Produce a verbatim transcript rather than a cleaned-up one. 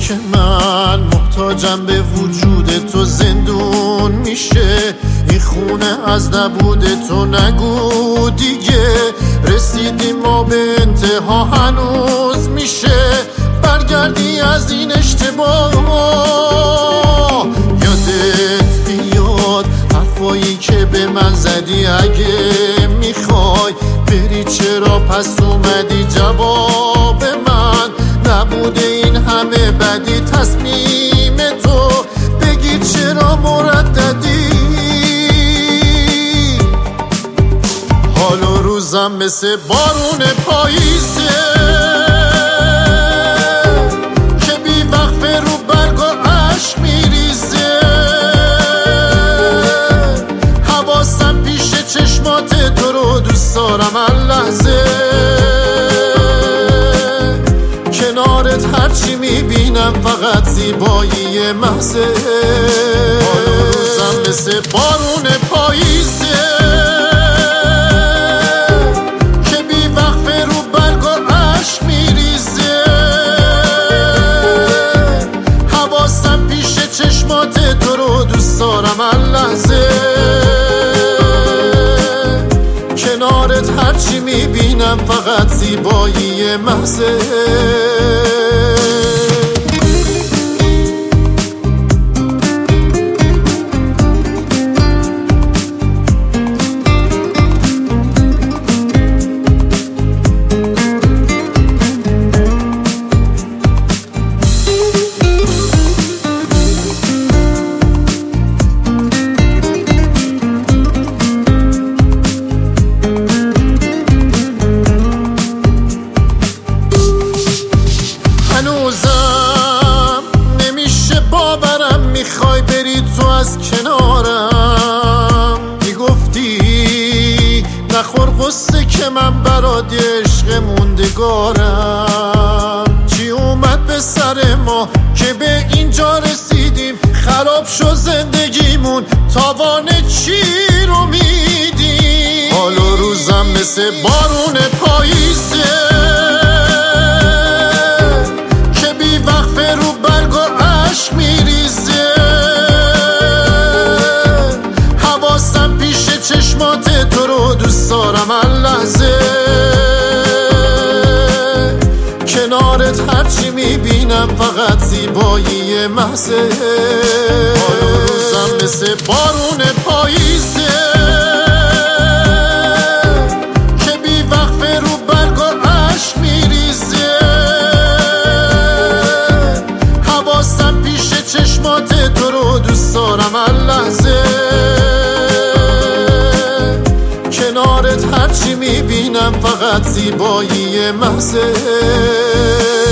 که من محتاجم به وجود تو زندون میشه. این خونه از نبود تو نگو دیگه، رسیدیم ما به انتها هنوز میشه. برگردی از این اشتباه، یادت بیاد حرفایی که به من زدی. اگه میخوای بری چرا پس اومدی؟ جواب من نبوده این همه بدی. تصمیم تو بگی چرا مرددی؟ حال و روزم مثل بارون پاییزه که بی وقفه رو برگ و عشق میریزه. حواسم پیش چشمات تو رو دوست دارم هر لحظه. کنارت هرچی میبینم فقط زیبایی محضه. حال و روزم مثل بارون پاییزه که بی وقفه رو برگ و عشق میریزه. حواسم پیش چشمات تو رو دوست دارم هر لحظه. کنارت هرچی میبینم فقط زیبایی محضه. هنوزم نمیشه باورم میخوای بری تو از کنارم. میگفتی نخور قصه که من برات عشق موندگارم. چی اومد به سر ما که به اینجا رسیدیم؟ خراب شد زندگیمون، تاوان چی رو میدیم؟ حال و روزم مثل بارون پاییزه رو برگ و عشق میریزه. حواسم پیش چشمات تو رو دوست دارم هر لحظه. کنارت هرچی میبینم فقط زیبایی محضه. حال و روزم مثل بارون پاییزه که بی وقفه رو برگ و عشق میریزه. حواسم پیش چشمات تو رو دوست دارم هر لحظه. کنارت هرچی میبینم فقط زیبایی محضه.